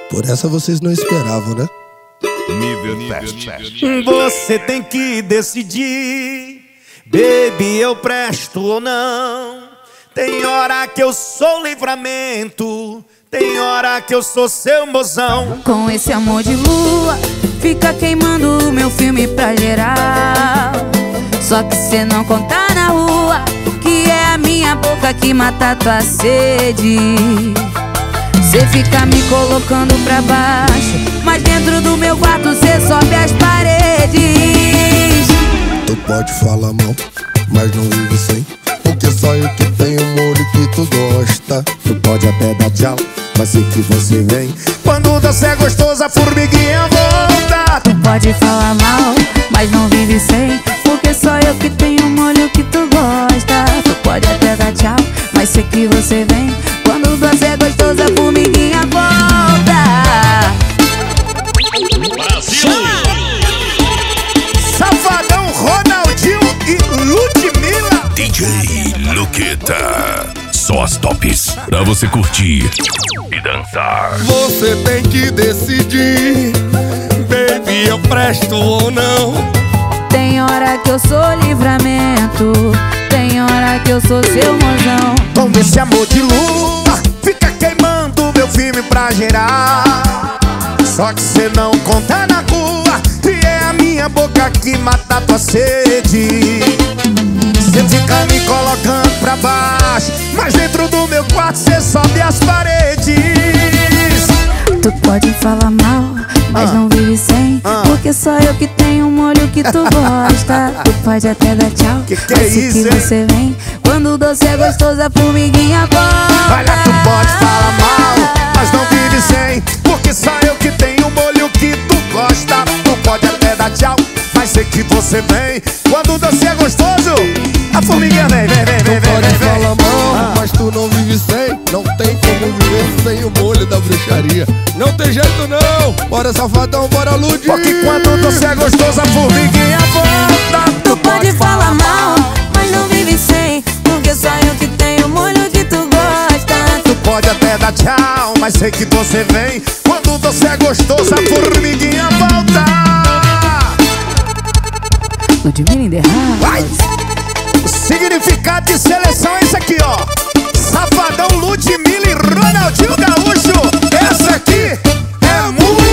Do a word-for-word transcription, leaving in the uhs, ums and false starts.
Por essa vocês não esperavam, né? Nível fast. Você tem que decidir, baby, eu presto ou não. Tem hora que eu sou livramento, tem hora que eu sou seu mozão. Com esse amor de lua, fica queimando o meu filme pra geral. Só que cê não conta na rua que é a minha boca que mata tua sede. Cê fica me colocando pra baixo, mas dentro do meu quarto cê sobe as paredes. Tu pode falar mal, mas não vive sem, porque só eu que tenho o molho que tu gosta. Tu pode até dar tchau, mas sei que você vem. Quando você é gostoso, a formiguinha volta. Tu pode falar mal, mas não vive sem, porque só eu que tenho o molho que tu gosta. Tu pode até dar tchau, mas sei que você vem. Quando você é gostoso, a formiguinha volta. Brasil! Safadão, Ronaldinho e Ludmilla. D J Luqueta. Só as tops pra você curtir e dançar. Você tem que decidir, baby, eu presto ou não. Tem hora que eu sou livramento, tem hora que eu sou seu mozão. Com esse amor de lua, fica queimando meu filme pra gerar. Só que cê não conta na rua que é a minha boca que mata tua sede. Cê fica me colocando pra baixo, mas dentro do meu quarto cê sobe as paredes. Tu pode falar mal, mas Ah. não vive sem, Ah. porque só eu que tenho o molho que tu gosta. Tu pode até dar tchau, Que que é mas sei isso, que hein? você vem. Quando o doce é gostoso, a formiguinha volta. Olha, tu pode falar mal, mas não vive sem, porque só eu que tenho o molho que tu gosta. Tu pode até dar tchau, mas sei que você vem. Quando o doce é gostoso, a formiguinha vem, vem, vem, vem, Tu vem, pode vem, vem. falar mal, Ah. mas tu não vive sem. Não tem como viver sem o molho da bruxaria. Não tem jeito não, bora safadão, bora Lud. Porque quando o doce é gostoso, a formiguinha volta. Tu pode falar mal, mas não vive sem, porque só eu que tenho o molho que tu gosta. Tu pode até dar tchau, mas sei que você vem. Quando o doce é gostoso, a formiguinha volta. Ludmilla in the house. Vai! O significado de seleção é esse aqui, ó. Safadão, Ludmilla e Ronaldinho Gaúcho. Essa aqui é música.